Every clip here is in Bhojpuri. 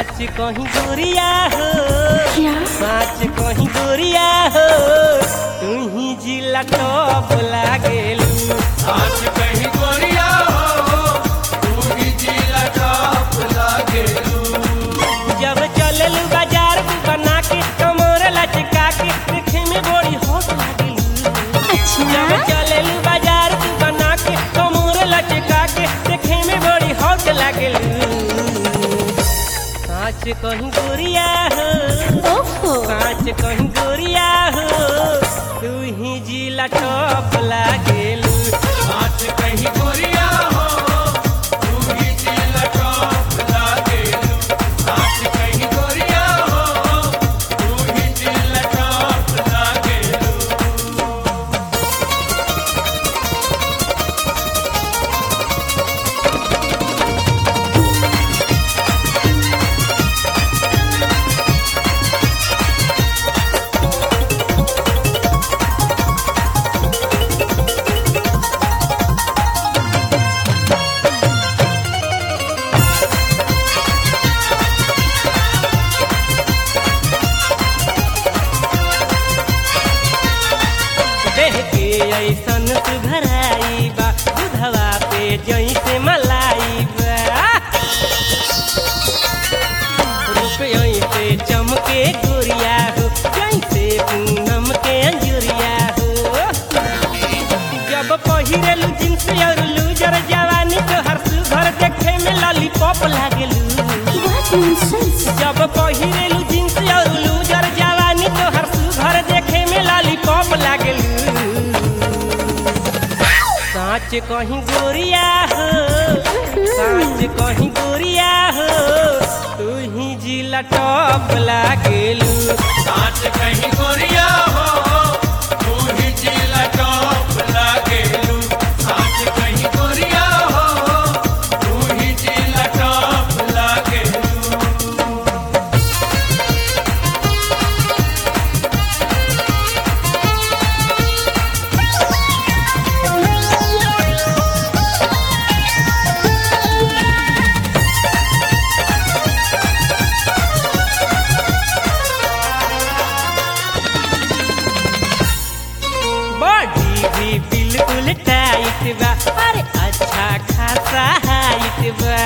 साच कहीं गोरिया हो, क्या? साच कहीं गोरिया हो, तू ही जिला टॉप लागेलू। साच कहीं गोरिया हो, तू ही जिला टॉप लागेलू। जब चललू बाजार तू बना के कमर लचका के, देखे में बड़ी हॉट लागेलू। जब अच्छा चललू बाजार तू बना के कमर लचका के, देखे में बड़ी हॉट लागेलू। साच कहीं गोरिया हो, ओहो साच कहीं गोरिया हो, तू ही जिला टॉप लागेलू। साच कहीं गोरिया हो, तू ही जिला टॉप लागेलू। साच कहीं गोरिया हो, तू ही जिला टॉप लागेलू। देह के ऐसन सुधराई बा, दूधवा पे जैसे मलाई बा। रूप ऐसे चमके गोरिया हो, जैसे पूनम के अंजुरिया हो। जब पहिरेलू जींस और लूजर, जवानी तो हर सुघर देखे में लॉलीपॉप लागेलू। What nonsense. जब पहिरेलू जींस और लूजर, जवानी तो हर सुघर देखे में लॉलीपॉप लागेलू। साच कहीं गोरिया हो, साच कहीं गोरिया हो, तू ही जिला टॉप लागेलू। साच कहीं गोरिया हो, तू ही जिला टॉप लागेलू। साच कहीं गोरिया हो, तू ही जिला टॉप लागेलू। बॉडी भी बिल्कुल टाइट बा, अरे अच्छा खासा हाइट बा।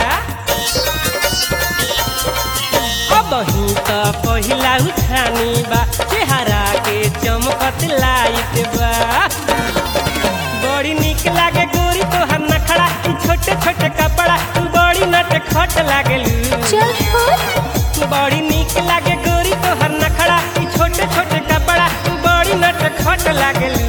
अब ही तो पहिला उठानी बा, चेहरा के चमकत लाइट बा। बड़ी निक लागे गोरी तोहर नखड़ा, ई छोटे छोटे कपड़ा, तू बड़ी नट खट लागेलू। चल छोड़। बड़ी निक लागे गोरी तोहर नखड़ा, ई छोटे छोटे कपड़ा, तू बड़ी नट खट लागेलू।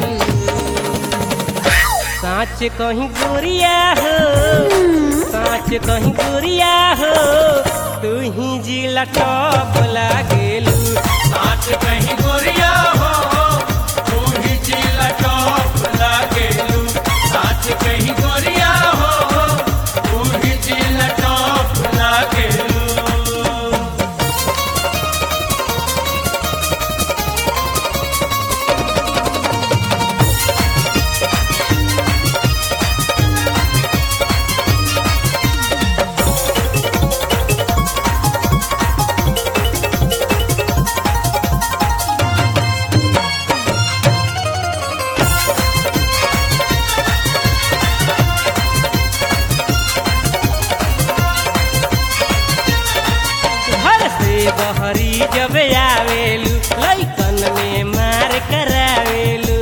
साच कहीं गोरिया हो, साच कहीं गोरिया हो, तू ही जिला टॉप लागेलू। साच कहीं गोरिया हो, तू ही जिला टॉप लागेलू। साच कहीं गोरिया हो, तू ही जिला टॉप लागेलू। घर से बहरी जब आवेलू, लइकन में मार करावेलू।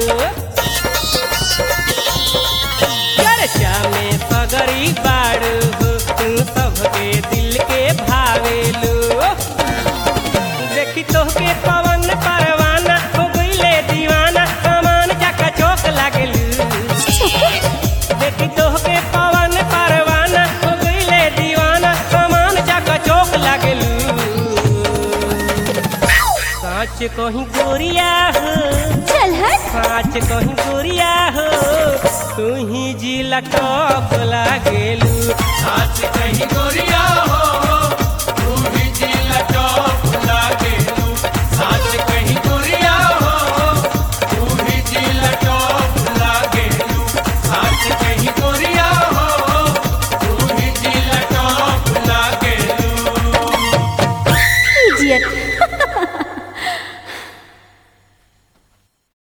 चर्चा में सगरी बाड़ू हो, तू सबके दिल के भावेलू। देखी तोहके पवन परवाना, हो गइले दीवाना, सामान जाका चौक लागेलू। देखी तोहके पवन परवाना, हो गइले दीवाना, सामान जाका चौक लागेलू। साच कहीं गोरिया हो, चल हट। साच कहीं गोरिया हो, तू ही जिला टॉप लागेलू। साच कहीं गोरिया